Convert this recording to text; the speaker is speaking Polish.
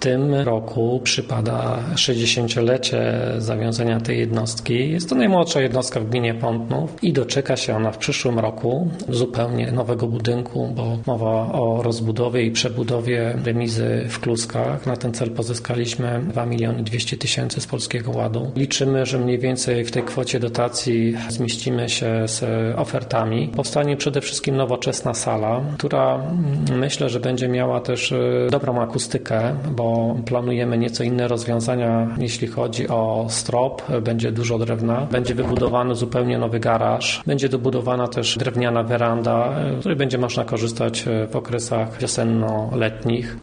tym roku przypada 60-lecie zawiązania tej jednostki. Jest to najmłodsza jednostka w gminie Pątnów i doczeka się ona w przyszłym roku zupełnie nowego budynku, bo mowa o rozbudowie i przebudowie remizy w Kluskach. Na ten cel pozyskaliśmy 2 200 000 z Polskiego Ładu. Liczymy, że mniej więcej w tej kwocie dotacji zmieścimy się z ofertami. Powstanie przede wszystkim nowoczesna sala, która myślę, że będzie miała też dobrą akustykę, bo planujemy nieco inne rozwiązania, jeśli chodzi o strop. Będzie dużo drewna, będzie wybudowany zupełnie nowy garaż, będzie dobudowana też drewniana weranda, z której będzie można korzystać w okresach wiosenno-letnich.